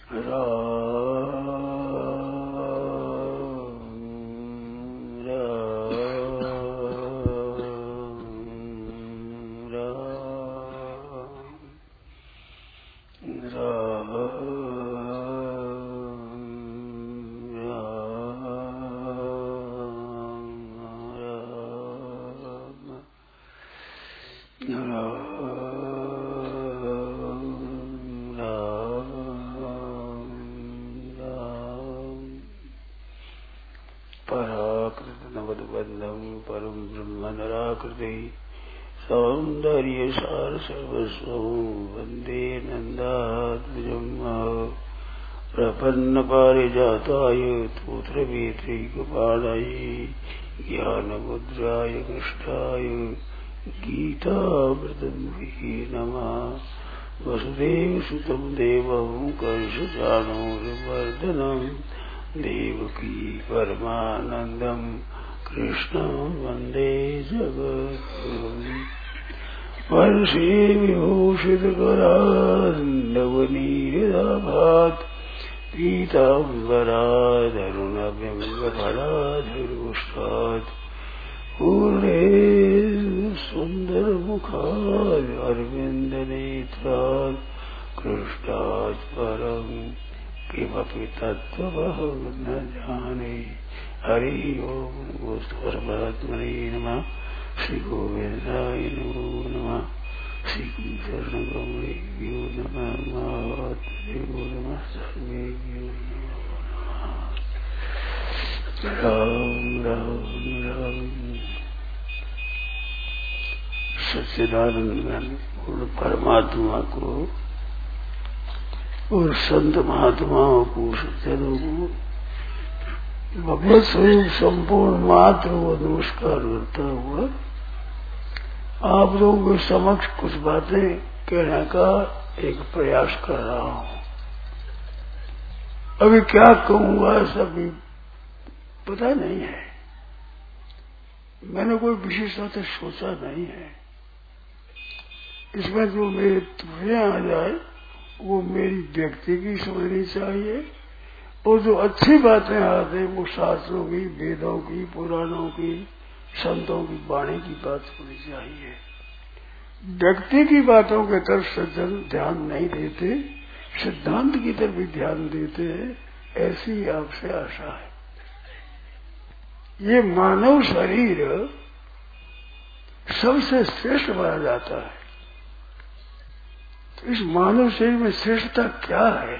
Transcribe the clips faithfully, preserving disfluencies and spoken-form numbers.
सौंदर्य सार सर्वस्व वंदे नंदात्मजं प्रपन्न पारिजाताय तोत्र वेत्रैकपाणाय ज्ञानमुद्राय कृष्णाय गीतामृतंभे नमः। वसुदेवसुतं देवं कंसचाणूरमर्दनं देवकी परमानन्दं कृष्णं वन्दे जगद्गुरुम्। वर्षे विभूषितकरान्नवनीरदाभात् पीताम्बरादरुणबिम्बफलाधरोष्ठात् पूर्णे सुन्दरमुखात् अरविन्दनेत्रात् कृष्णात् परं किमपि तत्त्वमहं न जाने। हरि ओम परमात्मने नमः। श्री गोविंदाय नमो नमः। श्री चरणकमलेभ्यो नमः। महात्मदेवो नमः। सर्वेभ्यो नमो नमः। राम राम राम। सच्चिदानंद पूर्ण परमात्मा को और संत महात्माओं को सज्जनों को भगवत स्वरूप संपूर्ण मात्र वो नमस्कार करता हुआ आप लोगों के समक्ष कुछ बातें कहने का एक प्रयास कर रहा हूं। अभी क्या कहूंगा सभी पता नहीं है, मैंने कोई विशेषता सोचा नहीं है। इसमें जो मेरे त्रुटियां आ जाए वो मेरी व्यक्ति की समझनी चाहिए, और जो अच्छी बातें आते हैं वो शास्त्रों की, वेदों की, पुराणों की, संतों की वाणी की बात होनी चाहिए। व्यक्ति की बातों के तरफ सज्जन ध्यान नहीं देते, सिद्धांत की तरफ भी ध्यान देते हैं, ऐसी आपसे आशा है। ये मानव शरीर सबसे श्रेष्ठ माना जाता है। तो इस मानव शरीर में श्रेष्ठता क्या है?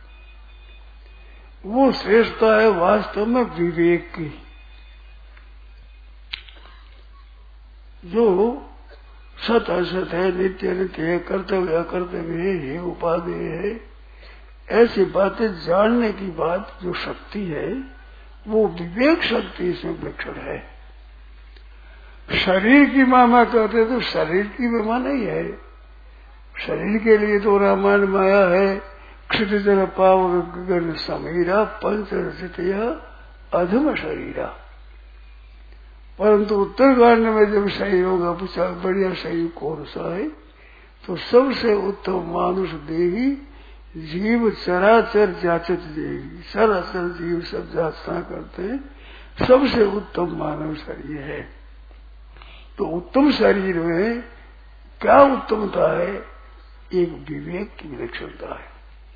वो श्रेष्ठता है वास्तव में विवेक की। जो सत असत है, नित्य नित्य है, कर्तव्य अकर्तव्य है, ये उपादेय है, ऐसी बातें जानने की बात जो शक्ति है वो विवेक शक्ति इसमें विलक्षण है। शरीर की मामा कहते तो शरीर की महिमा नहीं है। शरीर के लिए तो रामायण माया है, क्षितिजन पावक गगन समीरा पंच रचितया अधम शरीरा। परंतु उत्तरकांड में जब शरीरों का पूछा बढ़िया शरीर कौन सा है, तो सबसे उत्तम मानुष देही जीव चराचर जाचत देही। चराचर जीव सब जाचना करते हैं, सबसे उत्तम मानव शरीर है। तो उत्तम शरीर में क्या उत्तमता है? एक विवेक की विलक्षणता है।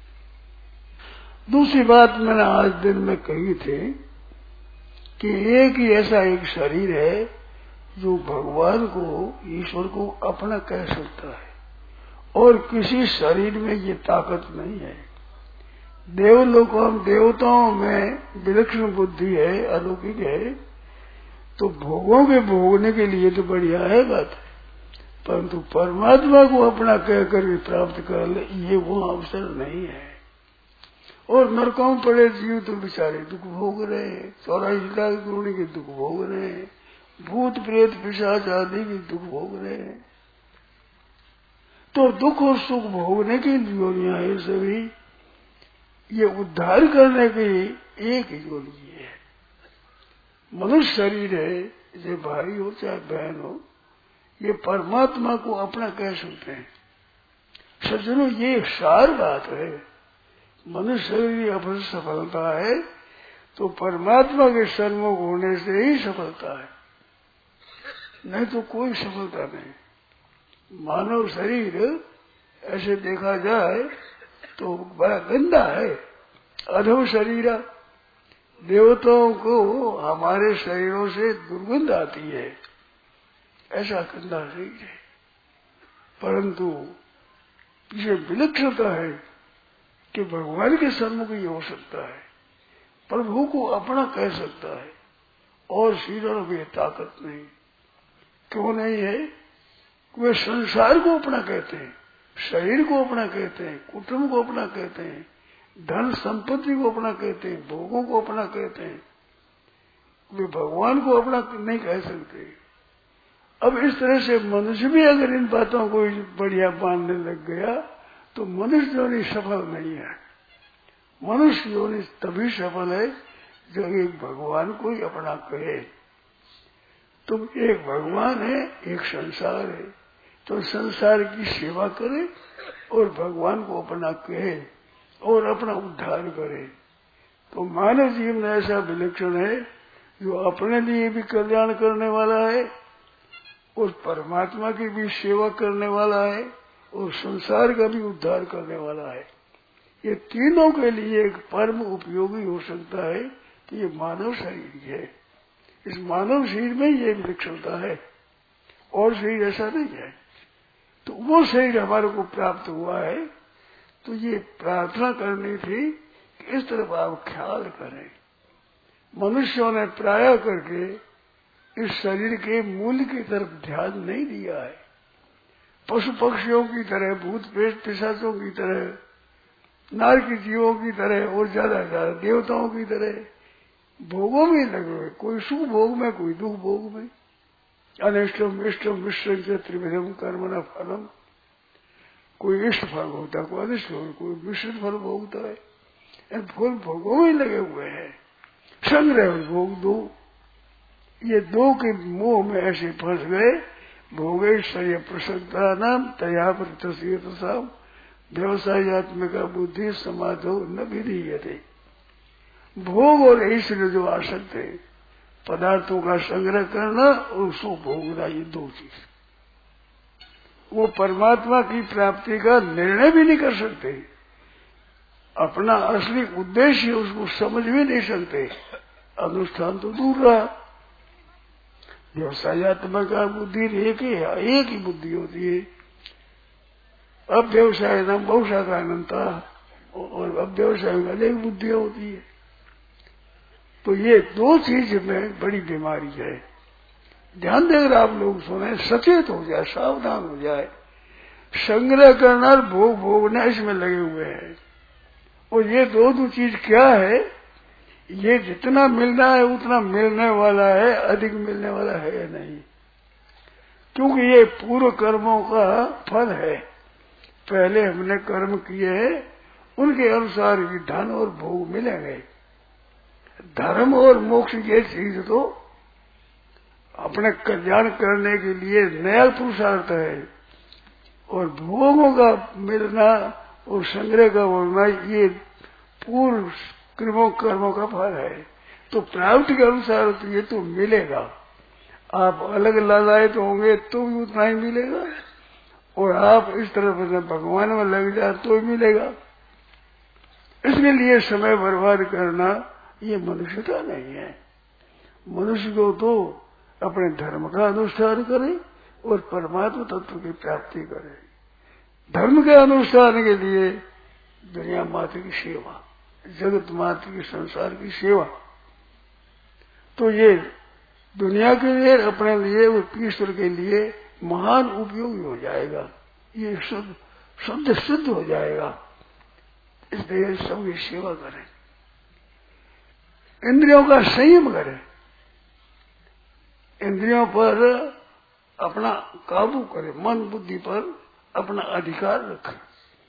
दूसरी बात मैंने आज दिन में कही थी कि एक ही ऐसा एक शरीर है जो भगवान को, ईश्वर को अपना कह सकता है, और किसी शरीर में ये ताकत नहीं है। देवलोकों देवताओं में विलक्षण बुद्धि है, अलौकिक है, तो भोगों के भोगने के लिए तो बढ़िया है बात, परंतु परमात्मा को अपना कह करके प्राप्त कर ले ये वो अवसर नहीं है। और नरकों में पड़े जीव तो बेचारे दुख भोग रहे हैं, चौरासी लाख करोड़ के दुख भोग रहे हैं, भूत प्रेत पिशाच आदि के दुख भोग रहे हैं। तो दुख और सुख भोगने की योनियां है सभी, ये उद्धार करने की एक ही योनि है। मनुष्य शरीर है, चाहे भाई हो चाहे बहन हो, ये परमात्मा को अपना कह सकते हैं। सज्जनों ये सार बात है। मनुष्य शरीर अपनी सफलता है तो परमात्मा के सन्मुख होने से ही सफलता है, नहीं तो कोई सफलता नहीं। मानव शरीर ऐसे देखा जाए तो बड़ा गंदा है, अधम शरीर। देवताओं को हमारे शरीरों से दुर्गंध आती है, ऐसा गंदा शरीर है। परंतु इसे विलक्षणता है कि भगवान के सन्मुख ही हो सकता है, प्रभु को अपना कह सकता है और शरीरों में ताकत नहीं। क्यों नहीं है? वे संसार को अपना कहते हैं, शरीर को अपना कहते हैं, कुटुंब को अपना कहते हैं, धन संपत्ति को अपना कहते हैं, भोगों को अपना कहते हैं। वे भगवान को अपना नहीं कह सकते। अब इस तरह से मनुष्य भी अगर इन बातों को बढ़िया मानने लग गया तो मनुष्य योनि सफल नहीं है। मनुष्य योनि तभी सफल है जो एक भगवान को ही अपना कहे। तुम एक भगवान है, एक संसार है, तो संसार की सेवा करे और भगवान को अपना कहे और अपना उद्धार करे। तो मानव जीवन ऐसा विलक्षण है जो अपने लिए भी कल्याण करने वाला है और परमात्मा की भी सेवा करने वाला है और संसार का भी उद्धार करने वाला है। ये तीनों के लिए एक परम उपयोगी हो सकता है कि ये मानव शरीर है। इस मानव शरीर में ये विलक्षणता है और शरीर ऐसा नहीं है। तो वो शरीर हमारे को प्राप्त हुआ है, तो ये प्रार्थना करनी थी कि इस तरफ आप ख्याल करें। मनुष्यों ने प्राय करके इस शरीर के मूल की तरफ ध्यान नहीं दिया है। पशु पक्षियों की तरह, भूत प्रेत पिशाचों की तरह, नारकी जीवों की तरह और ज्यादा ज्यादा देवताओं की तरह भोगों में लगे हुए, कोई सुख भोग में, कोई दुख भोग में। अनिष्टम इष्टम मिश्रम त्रिविधम कर्मणा फलम, कोई इष्ट फल होता है, कोई अनिष्ट फल, कोई मिश्रित फल भोगता है। इन फल भोगों में लगे हुए हैं। संग्रह भोग दो, ये दो के मोह में ऐसे फंस गए। भोगेश्वर्य प्रसन्नता नाम तया प्रतम व्यवसायत्मिका बुद्धि समाधो न विधीयते। भोग और ऐश्वर्य जो आसक्त है, पदार्थों का संग्रह करना और उसको भोगना, ये दो चीज, वो परमात्मा की प्राप्ति का निर्णय भी नहीं कर सकते। अपना असली उद्देश्य उसको समझ भी नहीं सकते। अनुष्ठान तो दूर रहा। व्यवसायत्मक बुद्धि एक ही है, एक ही बुद्धि होती है। अब व्यवसाय नाम बहुशा का अनंता, और अब व्यवसाय में अनेक बुद्धियां होती है। तो ये दो चीज में बड़ी बीमारी है। ध्यान देकर आप लोग सुने, सचेत हो जाए, सावधान हो जाए। संग्रह करना और भोग भोगना इसमें लगे हुए हैं। और ये दो दो चीज क्या है? ये जितना मिलना है उतना मिलने वाला है, अधिक मिलने वाला है नहीं। क्योंकि ये पूर्व कर्मों का फल है। पहले हमने कर्म किए हैं, उनके अनुसार ही धन और भोग मिलेंगे। धर्म और मोक्ष ये चीज तो अपने कल्याण करने के लिए नया पुरुषार्थ है, और भोगों का मिलना और संग्रह का होना ये पूर्व कर्मों कर्मों का फल है। तो प्राप्ति के अनुसार तो ये तो मिलेगा। आप अलग लालायत तो होंगे तो भी उतना ही मिलेगा, और आप इस तरह भगवान में लग जाए तो मिलेगा। इसके लिए समय बर्बाद करना ये मनुष्यता नहीं है। मनुष्य को तो अपने धर्म का अनुष्ठान करे और परमात्मा तत्व की प्राप्ति करे। धर्म के अनुष्ठान के लिए दुनिया मात्र की सेवा, जगत मात्र की, संसार की सेवा, तो ये दुनिया के लिए, अपने लिए और ईश्वर के लिए महान उपयोगी हो जाएगा। ये शुद्ध शुद्ध सिद्ध हो जाएगा। इसलिए सबकी सेवा करें, इंद्रियों का संयम करें, इंद्रियों पर अपना काबू करें, मन बुद्धि पर अपना अधिकार रखें।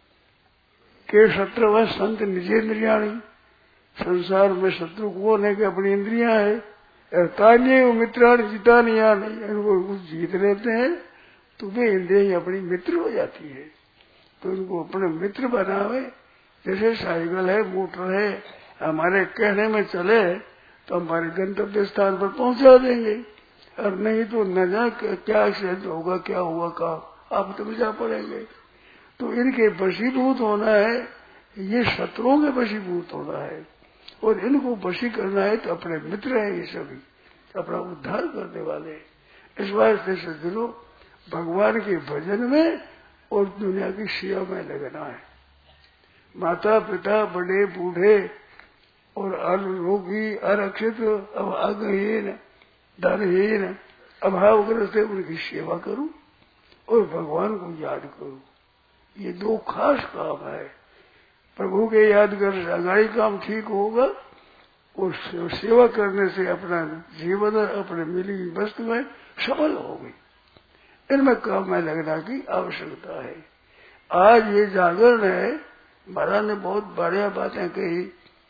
के शत्रु संत निजेंद्रियाणी, संसार में शत्रु कौन है कि अपनी इंद्रियां है। तान्य मित्राण जीता नहीं या नहीं, वो कुछ जीत लेते हैं तो वे इंद्रियां अपनी मित्र हो जाती है। तो उनको अपने मित्र बनावे, जैसे साइकिल है, मोटर है, हमारे कहने में चले तो हमारे गंतव्य स्थान पर पहुंचा देंगे, और नहीं तो न जाने क्या एक्सीडेंट होगा, क्या हुआ का आप तो जा पड़ेंगे। तो इनके वशीभूत होना है, ये शत्रुओं के वशीभूत होना है, और इनको वशी करना है तो अपने मित्र हैं ये सभी, अपना उद्धार करने वाले। इस वास्ते से दिलो भगवान के भजन में और दुनिया की सेवा में लगना है। माता पिता, बड़े बूढ़े और अरोगी, अरक्षित, अभागहीन, धनहीन, अभावग्रस्त है, उनकी सेवा करूं और भगवान को याद करूं। ये दो खास काम है। प्रभु के याद कर अगाड़ी काम ठीक होगा, और सेवा करने से अपना जीवन और अपने मिली वस्तु में सफल हो गई। इनमें काम में लगना की आवश्यकता है। आज ये जागरण है, महाराज ने बहुत बढ़िया बातें कही,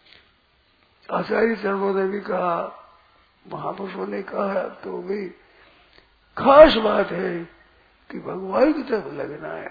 आचार्य चरणों ने भी कहा, महापुरुषों ने कहा, तो भी खास बात है कि भगवान की तरफ लगना है।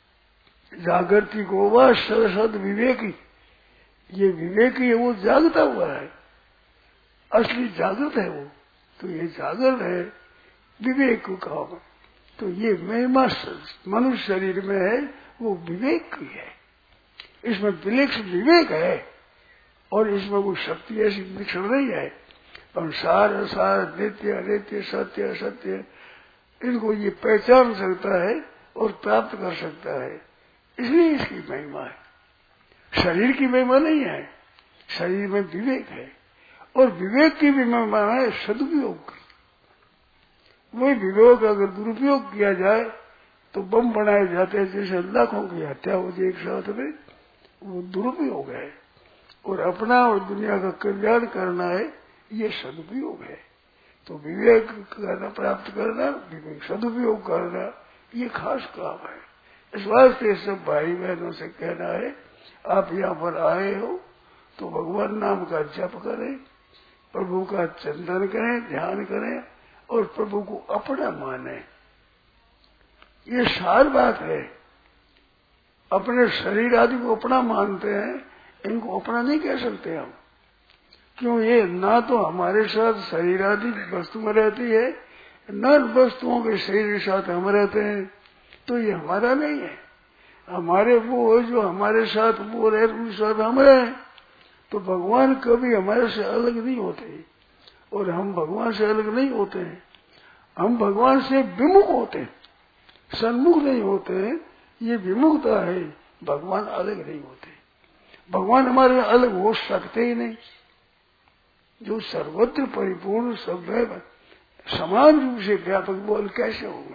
जागृति को वह सरसद विवेकी, ये विवेकी है, वो जागता हुआ है, असली जागृत है वो। तो ये जागरण है, विवेक को काम है। तो ये महिमा मनुष्य शरीर में है, वो विवेक की है। इसमें विलक्ष विवेक है, और इसमें कोई शक्ति ऐसी विलक्षण नहीं है। पर सार असार, नित्य अनित्य, सत्य असत्य, इनको ये पहचान सकता है और प्राप्त कर सकता है, इसलिए इसकी महिमा है। शरीर की महिमा नहीं है, शरीर में विवेक है, और विवेक की भी महिमा है सदुपयोग की। वही विवेक अगर दुरुपयोग किया जाए तो बम बनाए जाते हैं, जैसे लाखों की हत्या हो जाए एक साथ में, वो दुरुपयोग है। और अपना और दुनिया का कल्याण करना है, ये सदुपयोग है। तो विवेक करना, प्राप्त करना, विवेक सदुपयोग करना, ये खास काम है। इस वास्ते सब भाई बहनों से कहना है, आप यहाँ पर आए हो तो भगवान नाम का जप करें, प्रभु का चिंतन करें, ध्यान करें, और प्रभु को अपना माने। ये सार बात है। अपने शरीर आदि को अपना मानते हैं, इनको अपना नहीं कह सकते हम। क्यों? ये ना तो हमारे साथ शरीर आदि वस्तु में रहती है, न वस्तुओं के शरीर के साथ हम रहते हैं, तो ये हमारा नहीं है। हमारे वो जो हमारे साथ वो रहे, उनके साथ हम रहे। तो भगवान कभी हमारे से अलग नहीं होते, और हम भगवान से अलग नहीं होते हैं। हम भगवान से विमुख होते हैं, सन्मुख नहीं होते हैं। ये विमुखता है, भगवान अलग नहीं होते। भगवान हमारे अलग हो सकते ही नहीं। जो सर्वत्र परिपूर्ण सब समान रूप से व्यापक, वो अलग कैसे होंगे?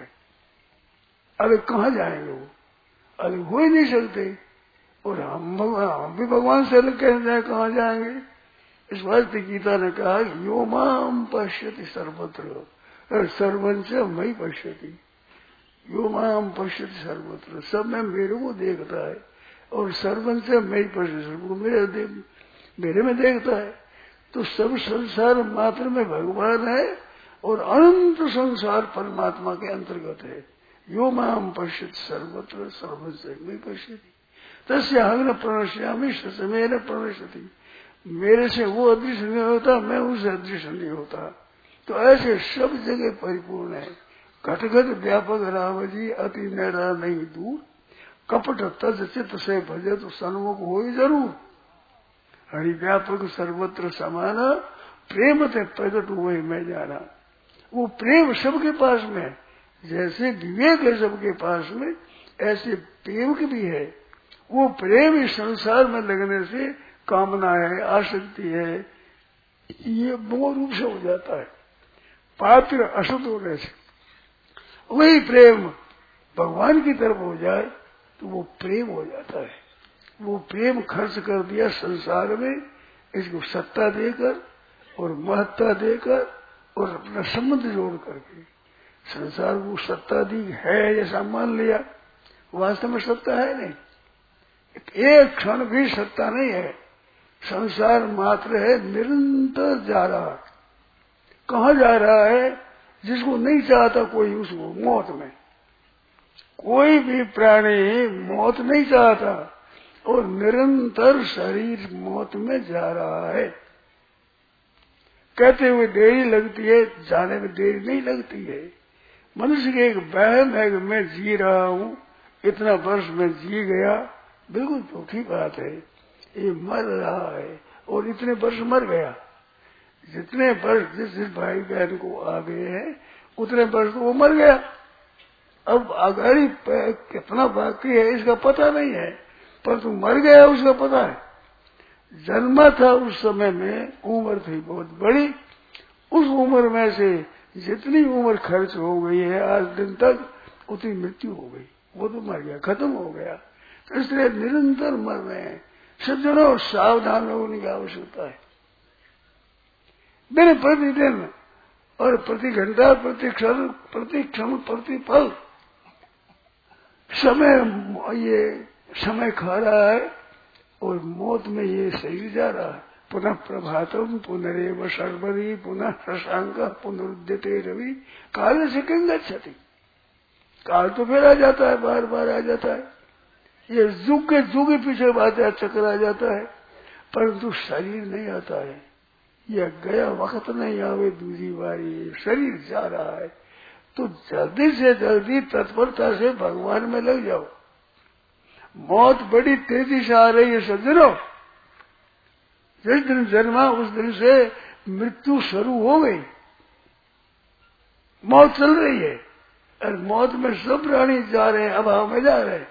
अलग कहाँ जाएंगे? वो अलग हो ही नहीं सकते। और हम भगवान, हम भी भगवान से अलग कैसे जाए, कहाँ जाएंगे? इस वास्ते गीता ने कहा, यो माम पश्यति सर्वत्र सर्वंच मई पश्यति। यो माम पश्यति सर्वत्र, सब में मेरे को देखता है, और सर्वंच मई पश्यति, मेरे देख मेरे में देखता है। तो सब संसार मात्र में भगवान है, और अनंत संसार परमात्मा के अंतर्गत है। यो माम पश्यति सर्वत्र सर्वंच मई पश्यति तस्य अहं न प्रणश्यामि समेन प्रणश्यति। मेरे से वो अदृश्य नहीं होता, मैं उससे अदृश्य नहीं होता। तो ऐसे सब जगह परिपूर्ण है। घटघट व्यापक राम जी, अति नैरा नहीं दूर, कपट तज चित्त से भजे तो सन्मुख हो ही जरूर। हरि व्यापक सर्वत्र समाना, प्रेम ते प्रकट हुए मैं जाना। वो प्रेम सबके पास में है, जैसे विवेक है सबके पास में, ऐसे प्रेम की भी है। वो प्रेम इस संसार में लगने से कामना है, आसक्ति है, ये मोह रूप से हो जाता है, पात्र असत होने से। वही प्रेम भगवान की तरफ हो जाए तो वो प्रेम हो जाता है। वो प्रेम खर्च कर दिया संसार में, इसको सत्ता देकर और महत्ता देकर और अपना संबंध जोड़ करके। संसार को सत्ता दी है ऐसा मान लिया, वास्तव में सत्ता है नहीं। एक क्षण भी सत्ता नहीं है, संसार मात्र है, निरंतर जा रहा। कहाँ जा रहा है? जिसको नहीं चाहता कोई, उसको मौत में। कोई भी प्राणी मौत नहीं चाहता, और निरंतर शरीर मौत में जा रहा है। कहते हुए देरी लगती है, जाने में देरी नहीं लगती है। मनुष्य की एक वहम है कि मैं जी रहा हूँ, इतना वर्ष में जी गया, बिल्कुल झूठी बात है। ये मर रहा है और इतने वर्ष मर गया। जितने वर्ष जिस जिस भाई बहन को आ गए हैं उतने वर्ष तो वो मर गया। अब आगाड़ी कितना बाकी है इसका पता नहीं है, पर तू मर गया उसका पता है। जन्मा था उस समय में, उम्र थी बहुत बड़ी, उस उम्र में से जितनी उम्र खर्च हो गई है आज दिन तक, उतनी मृत्यु हो गई, वो तो मर गया, खत्म हो गया। तो इसलिए निरंतर मर रहे हैं। सज्जनों, सावधान होने की आवश्यकता है। दिन प्रतिदिन और प्रति घंटा, प्रति क्षण, प्रति क्षण, प्रति पल समय ये समय खा रहा है और मौत में ये शरीर जा रहा है। पुनः प्रभातम पुनरेव सर्वरी पुनः शशांक पुनरुद्यते रवि काल से किंग गच्छति। काल तो फिर आ जाता है, बार बार आ जाता है। ये जुग के जुग के पीछे बात चक्कर आ जाता है, परंतु शरीर नहीं आता है। यह गया वक्त नहीं आवे दूसरी बारी, शरीर जा रहा है। तो जल्दी से जल्दी तत्परता से भगवान में लग जाओ। मौत बड़ी तेजी से आ रही है सज्जनों। जिस दिन जन्मा उस दिन से मृत्यु शुरू हो गई, मौत चल रही है और मौत में सब प्राणी जा रहे हैं, अभाव में जा रहे हैं।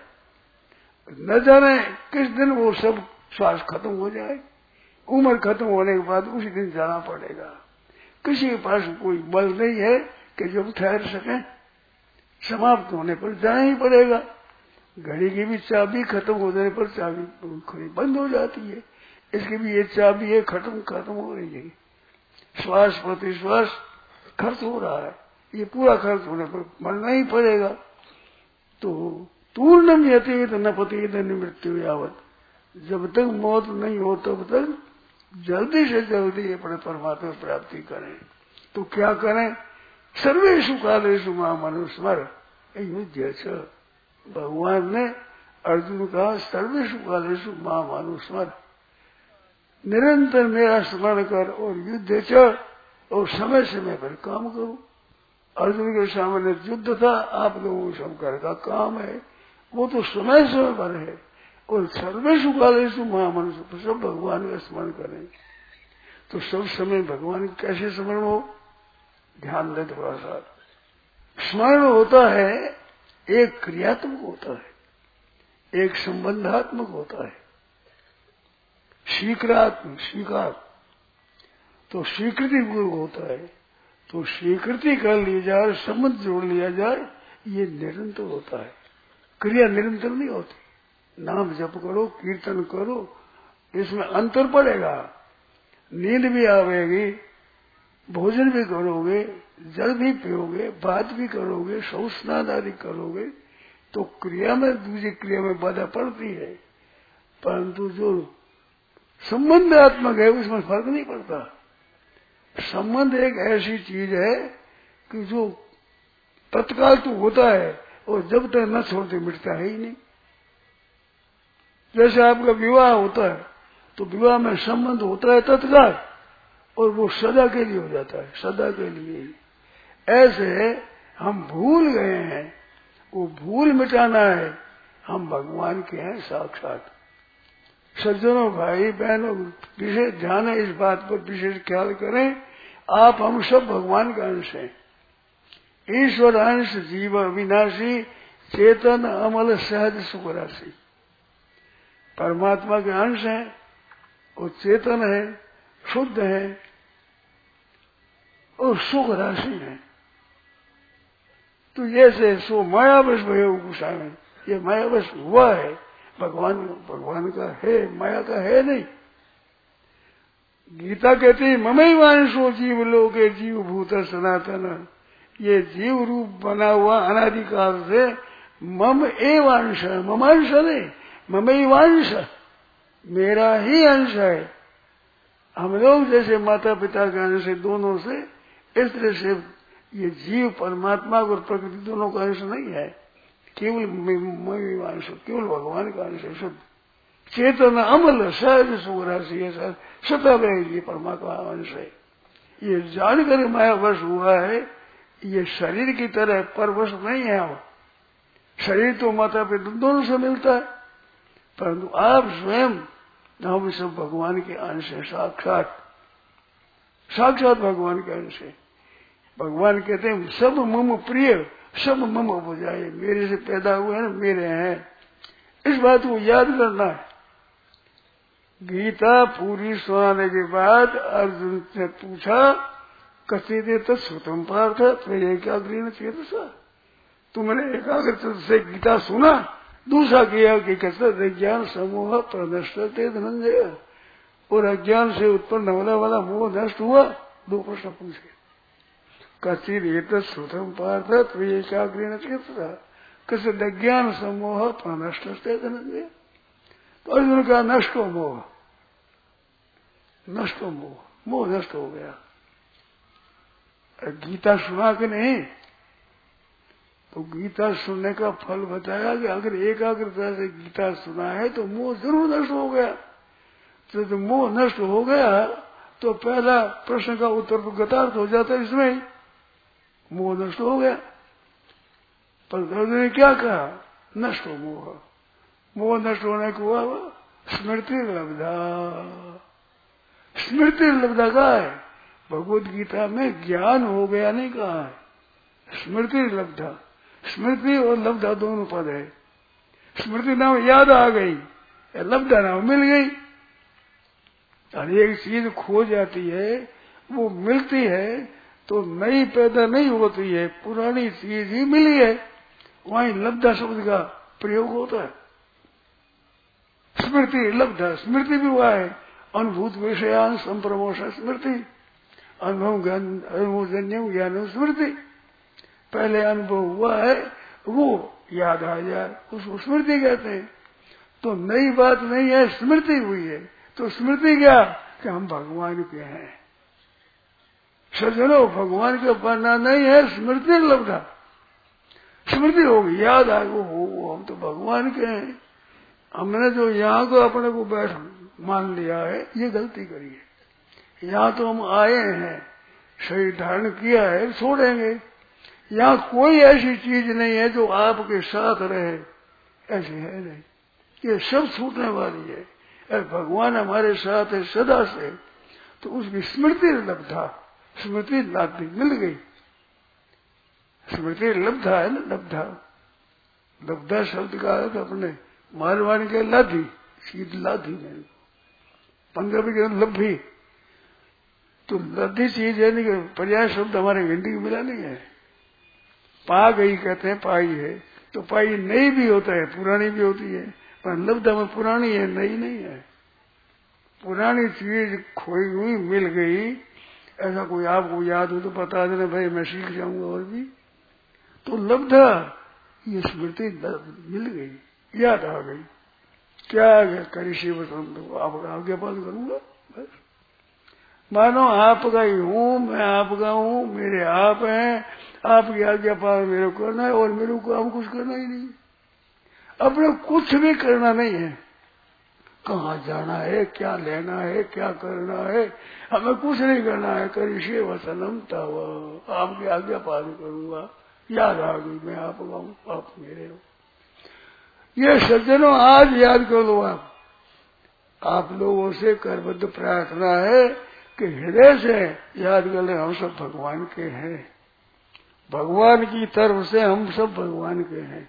न जाने किस दिन वो सब श्वास खत्म हो जाए। उम्र खत्म होने के बाद उसी दिन जाना पड़ेगा। किसी के पास कोई बल नहीं है कि जब ठहर सके, समाप्त होने पर जाना ही पड़ेगा। घड़ी की भी चाबी खत्म हो जाने पर चाबी खुली बंद हो जाती है। इसकी भी ये चाबी है, खत्म खत्म हो रही है। श्वास प्रति श्वास खर्च हो रहा है, ये पूरा खर्च होने पर मरना ही पड़ेगा। तो पूर्णम यति न पति मृत्यु यावत, जब तक मौत नहीं हो तब तक जल्दी से जल्दी अपने परमात्मा प्राप्ति करें। तो क्या करें? सर्वेषु कालेषु मां मनुस्मर। युद्ध भगवान ने अर्जुन कहा सर्वेषु कालेषु मां मनुस्मर, निरंतर मेरा स्मरण कर और युद्ध च, और समय समय पर काम करो। अर्जुन के सामने युद्ध था, आप लोगों शंकर का काम है, वो तो समय समय पर है। और सर्वेषु कालेषु मां मनुष्य, सब भगवान का स्मरण करें। तो सब समय भगवान कैसे स्मरण हो? ध्यान दे थोड़ा सा। स्मरण होता है, एक क्रियात्मक होता है, एक संबंधात्मक होता है। स्वीकारात्मक, स्वीकार तो स्वीकृति पूर्वक होता है। तो स्वीकृति कर ली जाए, संबंध जोड़ लिया जाए, ये निरंतर होता है। क्रिया निरंतर नहीं होती। नाम जप करो, कीर्तन करो, इसमें अंतर पड़ेगा। नींद भी आवेगी, भोजन भी करोगे, जल भी पियोगे, बात भी करोगे, शौच स्नान आदि करोगे, तो क्रिया में दूसरी क्रिया में बाधा पड़ती है। परंतु जो संबंधात्मक है उसमें फर्क नहीं पड़ता। संबंध एक ऐसी चीज है कि जो तत्काल तो होता है और जब तक न छोड़ते मिटता है ही नहीं। जैसे आपका विवाह होता है तो विवाह में संबंध होता है तत्काल, और वो सदा के लिए हो जाता है, सदा के लिए। ऐसे हम भूल गए हैं, वो भूल मिटाना है। हम भगवान के हैं साक्षात। सज्जनों, भाई बहनों, विशेष ध्यान है, इस बात पर विशेष ख्याल करें। आप हम सब भगवान का अंश हैं। ईश्वर अंश, जीव अविनाशी, चेतन अमल सहज सुख राशि। परमात्मा के अंश है, वो चेतन है, शुद्ध है और सुख राशि है। तो ये से सो मायावश भयो गुस्साए, ये मायावश हुआ है, भगवान भगवान का है, माया का है नहीं। गीता कहती है ममई वांशो जीव लोके जीव भूत सनातन। ये जीव रूप बना हुआ अनादिकाल से मम एवांश है, ममांश नहीं, ममई वांश, मेरा ही अंश है। हम लोग जैसे माता पिता के अंश है, दोनों से, इस तरह से ये जीव परमात्मा और प्रकृति दोनों का अंश नहीं है, केवल ममई वांश, केवल भगवान का अंश है, शुद्ध चेतन अमल सहज सुरासी है, सतत रहेगी परमात्मा अंश है। ये जानकर माया वश हुआ है, ये शरीर की तरह परवश नहीं है। वो शरीर तो माता पिता दोनों से मिलता है, परंतु आप स्वयं हम सब भगवान के अंश है, साक्षात साक्षात भगवान के अंश है। भगवान कहते हैं सब मम प्रिय सब मम हो जाए, मेरे से पैदा हुए हैं मेरे हैं, इस बात को याद करना है। गीता पूरी सुनाने के बाद अर्जुन ने पूछा कथी दे तो श्रुतम पार्थ तेरे एकाग्रीन चेतसा, तुमने एकाग्र से गीता सुना, दूसरा किया कि कसरत ज्ञान समूह प्रनष्टते धनंजय, और अज्ञान से उत्पन्न होने वाला मोह नष्ट हुआ। दो प्रश्न पूछे, कथी दे तो श्रुतम पार्थ तेरे एकाग्रीन चेतसा, कसरत अज्ञान समूह प्रनष्टते धनंजय। तो अर्जुन का नष्ट हो मोह, नष्ट हो मोह, मोह नष्ट हो गया। गीता सुना कि नहीं, तो गीता सुनने का फल बताया कि अगर एकाग्रता से गीता सुना है तो मोह जरूर नष्ट हो गया। तो, तो मोह नष्ट हो गया तो पहला प्रश्न का उत्तर तो गतार्थ हो जाता है, इसमें मोह नष्ट हो गया। पर अर्जुन ने क्या कहा, नष्ट हो मोह, मोह नष्ट होने को हुआ स्मृति लब्धा, स्मृति लब्धा कहा है भगवत गीता में, ज्ञान हो गया नहीं कहा है, स्मृति लब्धा। स्मृति और लब्धा दोनों पद है। स्मृति नाम याद आ गई, लब्धा नाम मिल गई। और एक चीज खो जाती है वो मिलती है तो नई पैदा नहीं होती है, पुरानी चीज ही मिली है, वहीं लब्धा शब्द का प्रयोग होता है। स्मृति लब्धा, स्मृति भी हुआ है, अनुभूत विषयान संप्रमोश स्मृति, अनुभव ज्ञान अनुभवजन्य ज्ञान स्मृति। पहले अनुभव हुआ है वो याद आ जाए, उसको स्मृति कहते हैं। तो नई बात नहीं है, स्मृति हुई है। तो स्मृति क्या कि हम भगवान के हैं। सज्जनों भगवान का बनना नहीं है, स्मृति लब्धा, स्मृति होगी, याद आ गो हो हम तो भगवान के हैं। हमने जो यहाँ को अपने को बैठ मान लिया है, ये गलती करी है। यहाँ तो हम आए हैं, शरीर धारण किया है, छोड़ेंगे। यहाँ कोई ऐसी चीज नहीं है जो आपके साथ रहे, ऐसी है नहीं, ये सब छूटने वाली है। अरे भगवान हमारे साथ है सदा से, तो उसकी स्मृति लब्धा, स्मृति लादी मिल गई, स्मृति लब्धा है ना, लब्धा। लब्धा शब्द का है तो अपने मारवाड़ी के लाधी, सीधी लाधी नहीं, पंजाबी के लब्भी। तो लद्दी चीज है नहीं, पर्याय शब्द हमारे हिंदी में मिला नहीं है। पा गई कहते हैं, पाई है, तो पाई नई भी होता है, पुरानी भी होती है, पर लब्धा में पुरानी है, नई नहीं है। पुरानी चीज खोई हुई मिल गई, ऐसा कोई आपको याद हो तो बता देना भाई, मैं सीख जाऊंगा और भी। तो लब्धा ये स्मृति मिल गई, याद आ गई, क्या करी शिव तो आपका आज्ञा पालन करूंगा बस। मानो आपका ही हूं, मैं आपका हूं, मेरे आप हैं, आपकी आज्ञा पालन मेरे को करना है, और मेरे को हम कुछ करना ही नहीं, अपने कुछ भी करना नहीं है। कहाँ जाना है, क्या लेना है, क्या करना है, हमें कुछ नहीं करना है। करी शिव वचनम तव, आपकी आज्ञा पालन करूंगा, याद आ गई मैं आपका हूं, आप मेरे हो। ये सज्जनों आज याद कर लो। आप आप लोगों से करबद्ध प्रार्थना है कि हृदय से याद कर ले, हम सब भगवान के हैं, भगवान की तरफ से हम सब भगवान के हैं।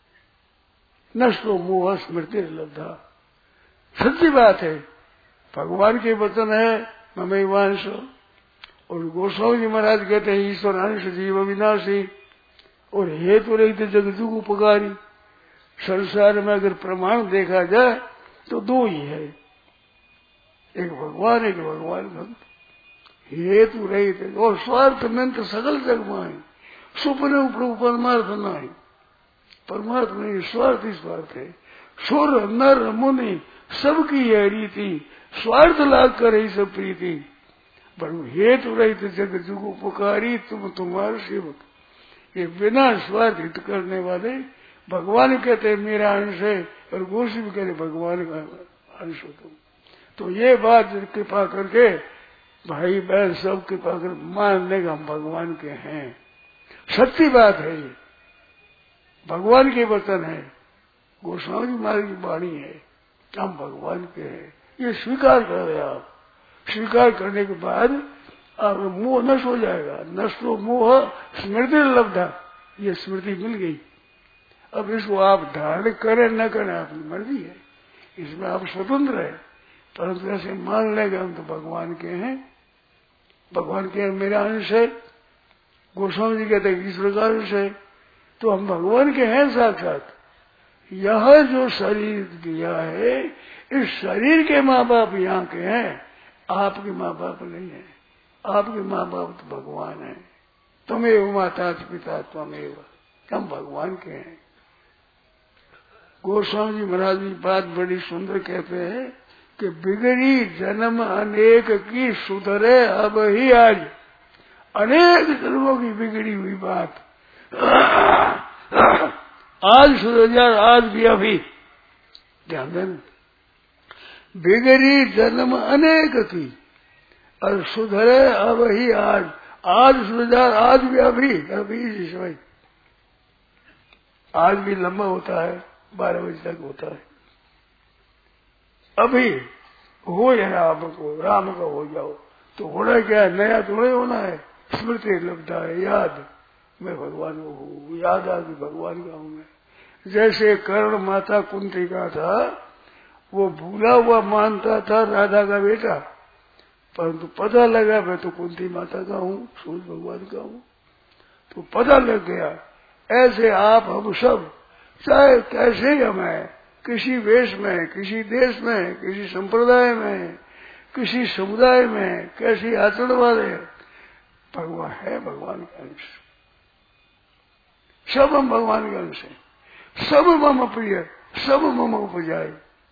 नष्टो मोह स्मृति लब्धा, सच्ची बात है, भगवान के वचन है ममैवांश। और गोस्वामी जी महाराज कहते हैं ईश्वर अंश जीव विनाशी और हेतु रहित जग जुग उपकारी। संसार में अगर प्रमाण देखा जाए तो दो ही है, एक भगवान एक भगवान भक्त। हेतु रहित और स्वार्थ में तो सकल जग माए, सुपने प्रभु परमार्थ नाई, परमार्थ नहीं स्वार्थ ही स्वार्थ है। सुर नर मुनि सबकी है रीति, स्वार्थ लाग कर ही सब प्रीति। पर हेतु रहित जग जुग उपकारी तुम तुम्हारे सेवक, ये बिना स्वार्थ हित करने वाले भगवान कहते मेरा अंश है और गोशी भी कहते भगवान का अंश हो तुम। तो ये बात कृपा करके भाई बहन सब कृपा कर मान लेगा हम भगवान के हैं। सच्ची बात है, ये भगवान के वचन है, गोस्वामी जी महाराज की वाणी है, हम भगवान के हैं। ये स्वीकार कर रहे आप। स्वीकार करने के बाद आप मोह नष्ट हो जाएगा। नष्ट हो मोह स्मृति लब्धा, ये स्मृति मिल गई। अब इसको आप धारण करें न करें आपकी मर्जी है, इसमें आप स्वतंत्र है। परंतु ऐसे मान लेंगे हम तो भगवान के हैं, भगवान के मेरा अंश है। गोस्वामी जी कहते हैं ईश्वर का अंश है, तो हम भगवान के हैं साक्षात। यह जो शरीर दिया है, इस शरीर के माँ बाप यहाँ के हैं, आपके माँ बाप नहीं है। आपके माँ बाप तो भगवान है। त्वमेव माता पिता त्वमेव, हम भगवान के हैं। गोस्वामी जी महाराज जी बात बड़ी सुंदर कहते हैं कि बिगड़ी जन्म अनेक की सुधरे अब ही आज। अनेक जन्मों की बिगड़ी हुई बात आज सुधर जाए, आज भी अभी। ध्यान देना, बिगड़ी जन्म अनेक की और सुधरे अब ही आज। आज सुधर जाए, आज भी अभी अभी समय। आज भी लंबा होता है, बारह बजे तक होता है। अभी हो या राम को, राम का हो जाओ। तो होना क्या है, नया थोड़े होना है। स्मृति लब्धा है, याद मैं भगवान को हूँ, याद आ कि भगवान का हूँ मैं। जैसे कर्ण माता कुंती का था, वो भूला हुआ मानता था राधा का बेटा, परंतु पता लगा मैं तो कुंती माता का हूँ, सूर्य भगवान का हूँ, तो पता लग गया। ऐसे आप हम सब चाहे कैसे ही हम हैं, किसी वेश में, किसी देश में, किसी संप्रदाय में, किसी समुदाय में, कैसी आचरण वाले, भगवान है भगवान का अंश। सब हम भगवान के अंश हैं। सब मम प्रिय, सब मम उपजाए।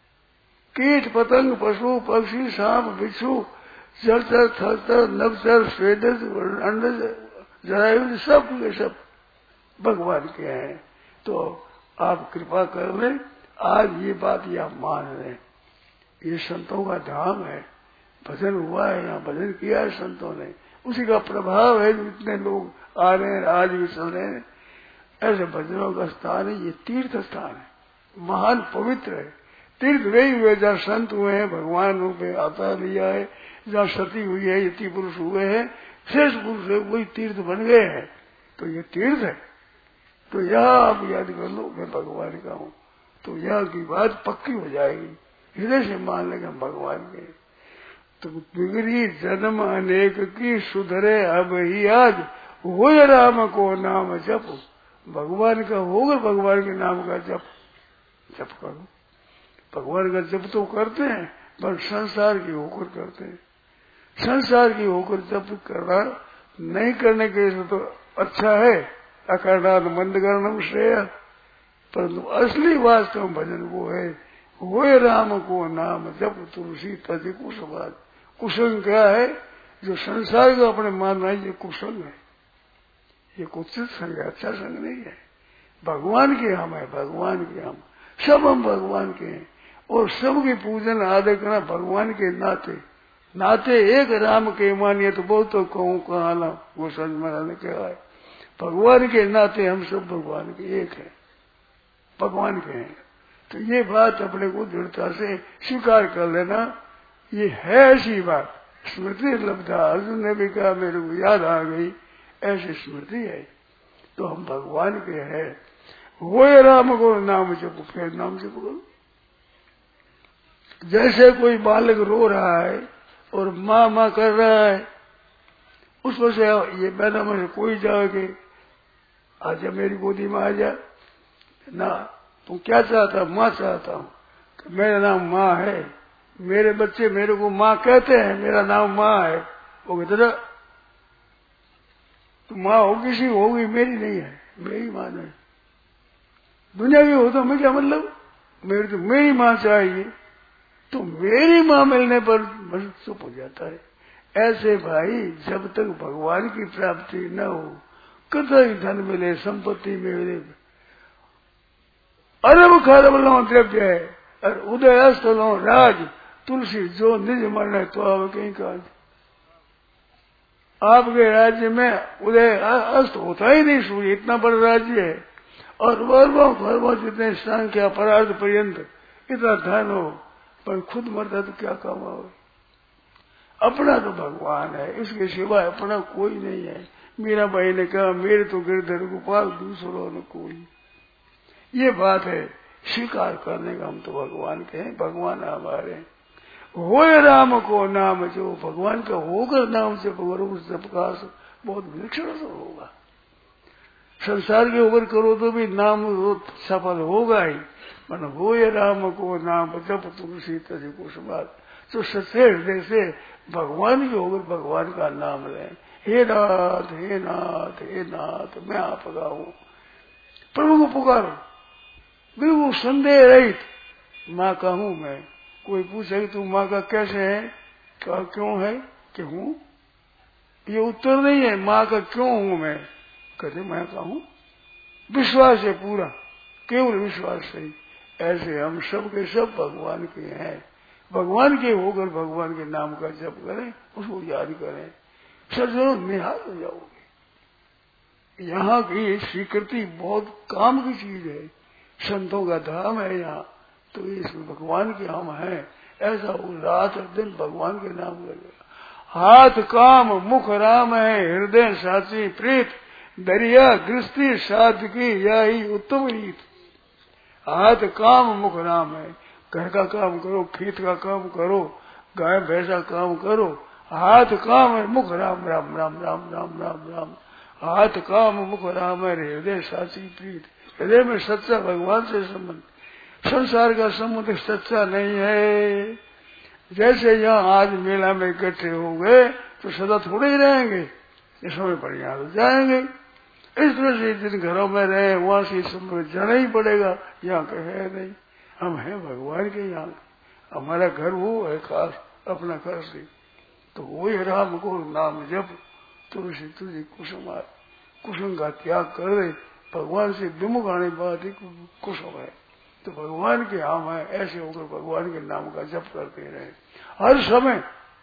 कीट पतंग पशु पक्षी सांप बिच्छू जलचर थलचर नवचर स्वेदज अंडज जरायु सब के सब भगवान के हैं। तो आप कृपा कर लें, आज ये बात ये आप मान लें। ये संतों का धाम है, भजन हुआ है, यहाँ भजन किया है संतों ने, उसी का प्रभाव है। इतने लोग आ रहे हैं, आज भी चल रहे हैं। ऐसे भजनों का स्थान है, ये तीर्थ स्थान है, महान पवित्र है। तीर्थ वही हुए जहाँ संत हुए हैं, भगवान रूपे अवतार लिया है, जहाँ सती हुई है, यति पुरुष हुए हैं, शेष पुरुष है, वही तीर्थ बन गए हैं। तो ये तीर्थ है। तो यह आप याद कर लो, मैं भगवान का हूँ, तो यह की बात पक्की हो जाएगी। हृदय से मान लेंगे हम भगवान के। तो बिगड़ी जन्म अनेक की सुधरे अब ही आज। हो राम को नाम जप, भगवान का होगा, भगवान के नाम का जप जप करो। भगवान का जप तो करते हैं, पर संसार की होकर करते हैं। संसार की होकर जप करना नहीं करने के लिए तो अच्छा है, अकरणाद मंद कर्णम श्रेय, परंतु असली वास्तव भजन वो है, वो राम को नाम जप तुलसी तज कुशवाद। कुसंग क्या है, जो संसार को अपने मानना है, ये कुसंग है, ये कुत्सित संग है, अच्छा संग नहीं है। भगवान के हम है, भगवान के हम, सब हम भगवान के हैं। और सबकी पूजन आदर करना भगवान के नाते। नाते एक राम के मानिए तो बहुत तो कहूँ कहा गोस्वामी महाराज ने कहा है, भगवान के नाते हम सब भगवान के एक है, भगवान के हैं। तो ये बात अपने को दृढ़ता से स्वीकार कर लेना, ये है ऐसी बात। स्मृति लब्धा, अर्जुन ने भी कहा मेरे को याद आ गई, ऐसी स्मृति है। तो हम भगवान के हैं। वो राम को नाम जपो, फिर नाम जप करो। जैसे कोई बालक रो रहा है और माँ माँ कर रहा है, उसमें से ये मैंने में कोई जाके आजा मेरी गोदी में आ जा ना, तुम क्या चाहता? माँ चाहता हूँ, मेरा नाम माँ है, मेरे बच्चे मेरे को माँ कहते हैं, मेरा नाम माँ है। वो कहते ना तो माँ हो किसी होगी, मेरी नहीं है, मेरी माँ नहीं। दुनिया की हो तो मैं क्या मतलब, मेरी तो मेरी माँ चाहिए। तो मेरी माँ मिलने पर बस चुप हो जाता है। ऐसे भाई जब तक भगवान की प्राप्ति न हो, कतई धन मिले, संपत्ति मिले, अरब खरब लो द्रव्य है और उदय अस्त लो राज तुलसी जो निज मन है तो अब कहीं काज। आपके राज्य में उदय अस्त होता ही नहीं, सूर्य इतना बड़ा राज्य है और वर्वों वर्वों जितने संख्या परार्थ पर्यंत इतना धन हो पर खुद मरता तो क्या काम हो। अपना तो भगवान है, इसके सिवाय अपना कोई नहीं है। मीरा भाई ने कहा मेरे तो गिरधर गोपाल दूसरों ने कोई। ये बात है, स्वीकार करने का हम तो भगवान के हैं, भगवान हमारे हैं। होए राम को नाम जो भगवान का होकर नाम से प्रकाश बहुत विलक्षण से होगा। संसार के ऊपर करो तो भी नाम सफल होगा ही, मन होए राम को नाम जप तुलसी तजी कुसुमात। तो सच्चे हृदय से भगवान के होकर भगवान का नाम लें। हे नाथ हे नाथ हे नाथ मैं आपका हूँ, प्रभु को पुकारो बिल्कुल संदेह रहित। माँ का हूँ मैं। कोई पूछे कि तू माँ का कैसे है, क्या क्यों है कि हूँ, ये उत्तर नहीं है। माँ का क्यों हूँ मैं, कहते मैं का हूँ। विश्वास है पूरा, केवल विश्वास है। ऐसे हम सब के सब भगवान के हैं। भगवान के होकर भगवान के नाम का जप करें, उसको याद करें, सजनो निहाल हो जाओगे। यहाँ की स्वीकृति बहुत काम की चीज है, संतों का धाम है यहाँ। तो इसमें भगवान के हम हैं, ऐसा वो रात दिन भगवान के नाम लगेगा। हाथ काम मुख राम है, हृदय साची प्रीत, दरिया गृहस्थी साध की यही उत्तम रीत। हाथ काम मुख राम है, घर का काम करो, खेत का काम करो, गाय भैंस का काम करो। हाथ काम है, मुख राम राम राम राम राम राम राम। हाथ काम मुख राम है, हृदय साची प्रीत। हृदय में सच्चा भगवान से संबंध, संसार का संबंध सच्चा नहीं है। जैसे यहाँ आज मेला में इकट्ठे हो गए तो सदा थोड़े ही रहेंगे, ये समय पर यहाँ तो जाएंगे। इस तरह से जिन घरों में रहे वहां से समय जाना ही पड़ेगा, यहाँ का है नहीं। हम हैं भगवान के यहाँ, हमारा घर वो है खास अपना घर से। तो वही राम को नाम जप तुलसी तुझी कुसुम। कुसुम का त्याग कर दे, भगवान से विमुख आने बात ही कुसुम है। तो भगवान के हम है, ऐसे होकर भगवान के नाम का जप करते रहे। हर समय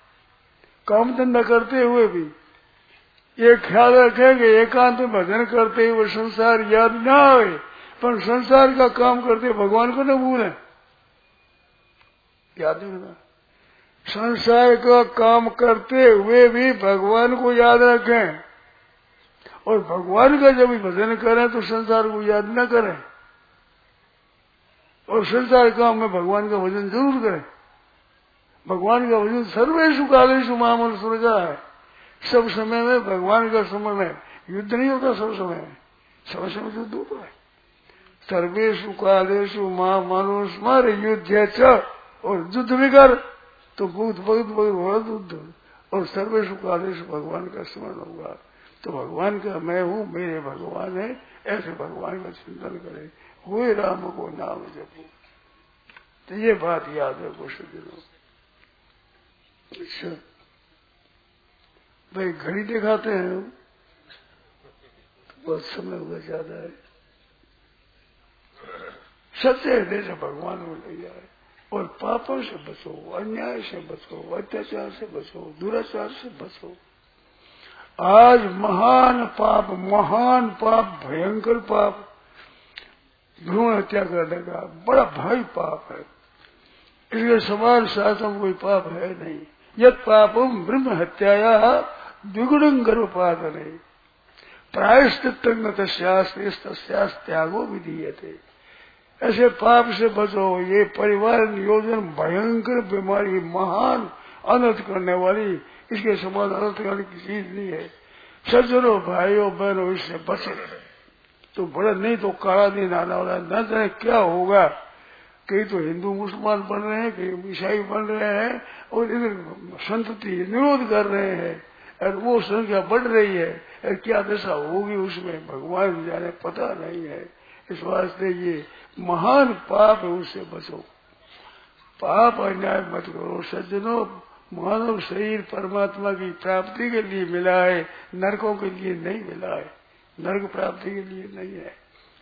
काम धंधा करते हुए भी ये ख्याल रखेंगे एकांत में भजन करते हुए संसार याद ना आए, पर संसार का काम करते भगवान को न भूलें। याद रखना, संसार का काम करते हुए भी भगवान को याद रखें, और भगवान का जब भी भजन करें तो संसार को याद न करें। और संसार काम में भगवान का भजन जरूर करें। भगवान का भजन सर्वेषु कालेषु मामल स्वर्गा है। सब समय में भगवान का स्मरण है, युद्ध नहीं होता सब समय में, सब समय युद्ध होता है। सर्वेषु कालेषु मामल स्मर युद्ध च, और युद्ध भी कर तो बहुत बहुत बहुत युद्ध, और सर्वेषु कालेषु भगवान का स्मरण होगा। तो भगवान का मैं हूँ, मेरे भगवान है, ऐसे भगवान का चिंतन करें। हुए राम को नाम जपो। तो ये बात याद रखो सज्जनों। अच्छा भाई घड़ी दिखाते हैं, बहुत समय हुआ ज्यादा है। सच्चे हृदय से भगवान को ले जाए, और पापों से बचो, अन्याय से बचो, अत्याचार से बचो, दुराचार से बचो। आज महान पाप, महान पाप, भयंकर पाप भ्रूण हत्या करने का बड़ा भारी पाप है। इसके समान शासन कोई पाप है नहीं। यद पापम ब्रह्म हत्याया द्विगुणं गर्भपातने प्रायश्चित्तं तस्यास्ते त्यागो विधीयते। ऐसे पाप से बचो। ये परिवार नियोजन भयंकर बीमारी, महान अनर्थ करने वाली, इसके समान अनर्थ करने की चीज नहीं है। सज्जनों भाइयों बहनों, इससे बचे तो बड़ा, नहीं तो काला दिन आना वाला, न जाने क्या होगा। कई तो हिंदू मुसलमान बन रहे हैं, कई ईसाई बन रहे हैं, और इधर संतति निरोध कर रहे हैं, और वो संख्या बढ़ रही है, और क्या दशा होगी उसमें भगवान जाने, पता नहीं है। इस वास्ते ये महान पाप है, उससे बचो। पाप अन्याय मत करो सज्जनों। मानव शरीर परमात्मा की प्राप्ति के लिए मिला है, नरकों के लिए नहीं मिला है, नरक प्राप्ति के लिए नहीं है।